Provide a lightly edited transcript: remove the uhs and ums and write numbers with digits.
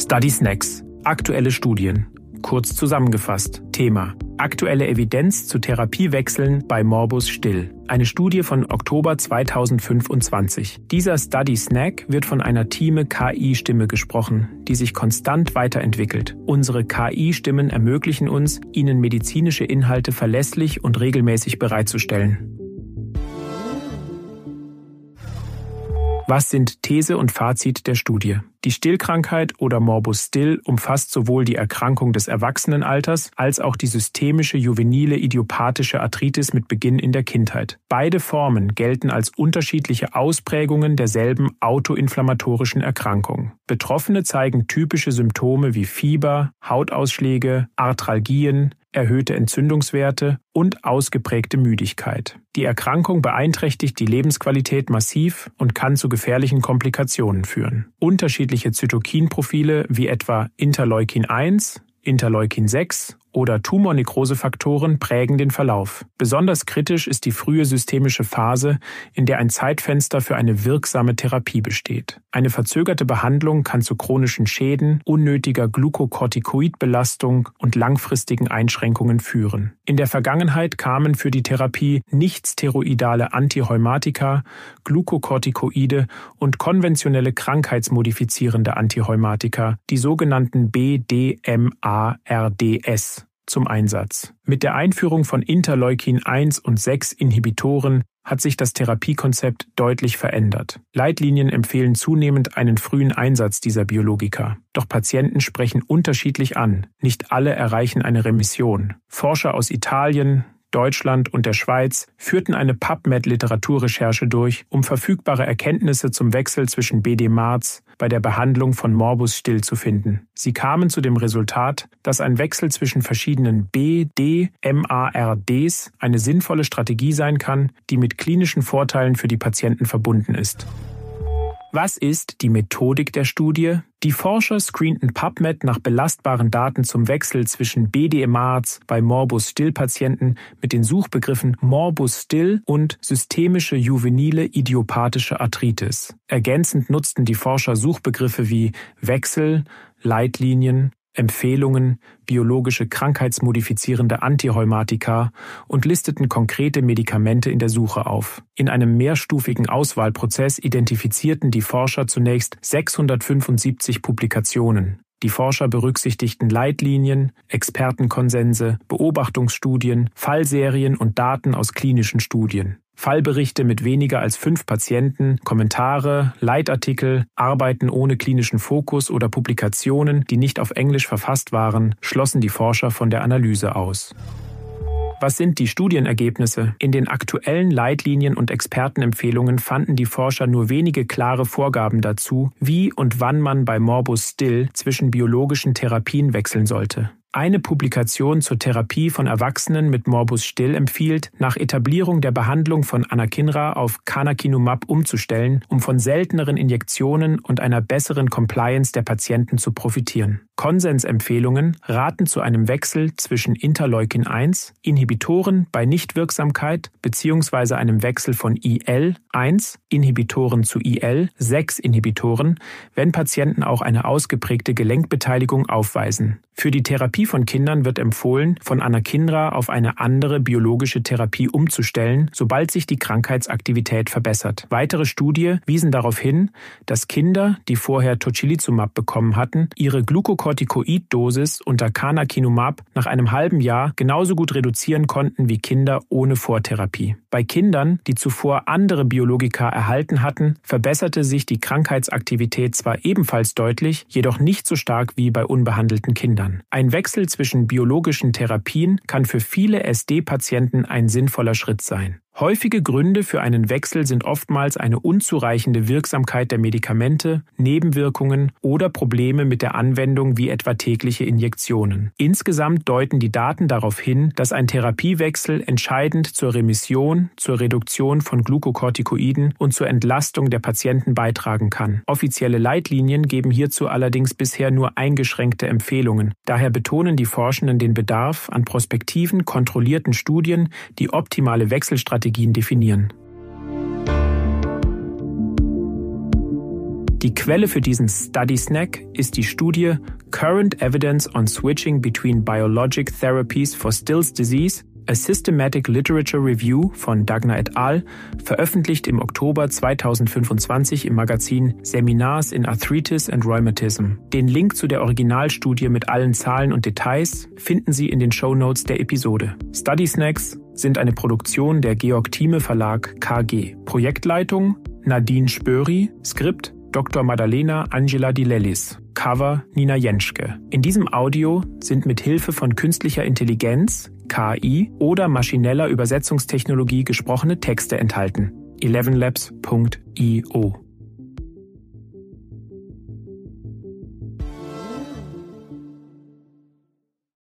Study Snacks. Aktuelle Studien. Kurz zusammengefasst. Thema: Aktuelle Evidenz zu Therapiewechseln bei Morbus Still. Eine Studie von Oktober 2025. Dieser Study Snack wird von einer Thieme-KI-Stimme gesprochen, die sich konstant weiterentwickelt. Unsere KI-Stimmen ermöglichen uns, Ihnen medizinische Inhalte verlässlich und regelmäßig bereitzustellen. Was sind These und Fazit der Studie? Die Still-Krankheit oder Morbus Still umfasst sowohl die Erkrankung des Erwachsenenalters als auch die systemische juvenile idiopathische Arthritis mit Beginn in der Kindheit. Beide Formen gelten als unterschiedliche Ausprägungen derselben autoinflammatorischen Erkrankung. Betroffene zeigen typische Symptome wie Fieber, Hautausschläge, Arthralgien, erhöhte Entzündungswerte und ausgeprägte Müdigkeit. Die Erkrankung beeinträchtigt die Lebensqualität massiv und kann zu gefährlichen Komplikationen führen. Unterschiedliche Zytokinprofile wie etwa Interleukin-1, Interleukin-6 oder Tumornekrosefaktoren prägen den Verlauf. Besonders kritisch ist die frühe systemische Phase, in der ein Zeitfenster für eine wirksame Therapie besteht. Eine verzögerte Behandlung kann zu chronischen Schäden, unnötiger Glukokortikoidbelastung und langfristigen Einschränkungen führen. In der Vergangenheit kamen für die Therapie nicht-steroidale Antirheumatika, Glukokortikoide und konventionelle krankheitsmodifizierende Antirheumatika, die sogenannten BDMARDs, zum Einsatz. Mit der Einführung von Interleukin-1 und 6 Inhibitoren hat sich das Therapiekonzept deutlich verändert. Leitlinien empfehlen zunehmend einen frühen Einsatz dieser Biologika. Doch Patienten sprechen unterschiedlich an. Nicht alle erreichen eine Remission. Forscher aus Italien, Deutschland und der Schweiz führten eine PubMed-Literaturrecherche durch, um verfügbare Erkenntnisse zum Wechsel zwischen BD-MARDs bei der Behandlung von Morbus Still zu finden. Sie kamen zu dem Resultat, dass ein Wechsel zwischen verschiedenen BD-MARDs eine sinnvolle Strategie sein kann, die mit klinischen Vorteilen für die Patienten verbunden ist. Was ist die Methodik der Studie? Die Forscher screenten PubMed nach belastbaren Daten zum Wechsel zwischen BDMARDs bei Morbus Still-Patienten mit den Suchbegriffen Morbus Still und systemische juvenile idiopathische Arthritis. Ergänzend nutzten die Forscher Suchbegriffe wie Wechsel, Leitlinien, Empfehlungen, biologische krankheitsmodifizierende Antirheumatika und listeten konkrete Medikamente in der Suche auf. In einem mehrstufigen Auswahlprozess identifizierten die Forscher zunächst 675 Publikationen. Die Forscher berücksichtigten Leitlinien, Expertenkonsense, Beobachtungsstudien, Fallserien und Daten aus klinischen Studien. Fallberichte mit weniger als 5 Patienten, Kommentare, Leitartikel, Arbeiten ohne klinischen Fokus oder Publikationen, die nicht auf Englisch verfasst waren, schlossen die Forscher von der Analyse aus. Was sind die Studienergebnisse? In den aktuellen Leitlinien und Expertenempfehlungen fanden die Forscher nur wenige klare Vorgaben dazu, wie und wann man bei Morbus Still zwischen biologischen Therapien wechseln sollte. Eine Publikation zur Therapie von Erwachsenen mit Morbus Still empfiehlt, nach Etablierung der Behandlung von Anakinra auf Canakinumab umzustellen, um von selteneren Injektionen und einer besseren Compliance der Patienten zu profitieren. Konsensempfehlungen raten zu einem Wechsel zwischen Interleukin-1, Inhibitoren bei Nichtwirksamkeit bzw. einem Wechsel von IL-1, Inhibitoren zu IL-6 Inhibitoren, wenn Patienten auch eine ausgeprägte Gelenkbeteiligung aufweisen. Für die Therapie von Kindern wird empfohlen, von Anakinra auf eine andere biologische Therapie umzustellen, sobald sich die Krankheitsaktivität verbessert. Weitere Studien wiesen darauf hin, dass Kinder, die vorher Tocilizumab bekommen hatten, ihre Glukokortikoid-Dosis unter Canakinumab nach einem halben Jahr genauso gut reduzieren konnten wie Kinder ohne Vortherapie. Bei Kindern, die zuvor andere Biologika erhalten hatten, verbesserte sich die Krankheitsaktivität zwar ebenfalls deutlich, jedoch nicht so stark wie bei unbehandelten Kindern. Ein Wechsel zwischen biologischen Therapien kann für viele SD-Patienten ein sinnvoller Schritt sein. Häufige Gründe für einen Wechsel sind oftmals eine unzureichende Wirksamkeit der Medikamente, Nebenwirkungen oder Probleme mit der Anwendung wie etwa tägliche Injektionen. Insgesamt deuten die Daten darauf hin, dass ein Therapiewechsel entscheidend zur Remission, zur Reduktion von Glukokortikoiden und zur Entlastung der Patienten beitragen kann. Offizielle Leitlinien geben hierzu allerdings bisher nur eingeschränkte Empfehlungen. Daher betonen die Forschenden den Bedarf an prospektiven, kontrollierten Studien, die optimale Wechselstrategien definieren. Die Quelle für diesen Study Snack ist die Studie Current Evidence on Switching Between Biologic Therapies for Still's Disease, A Systematic Literature Review von Dagner et al., veröffentlicht im Oktober 2025 im Magazin Seminars in Arthritis and Rheumatism. Den Link zu der Originalstudie mit allen Zahlen und Details finden Sie in den Shownotes der Episode. Study Snacks sind eine Produktion der Georg Thieme Verlag KG. Projektleitung Nadine Spöri, Skript Dr. Maddalena Angela Di Lellis, Cover Nina Jentschke. In diesem Audio sind mit Hilfe von künstlicher Intelligenz, KI oder maschineller Übersetzungstechnologie gesprochene Texte enthalten. 11labs.io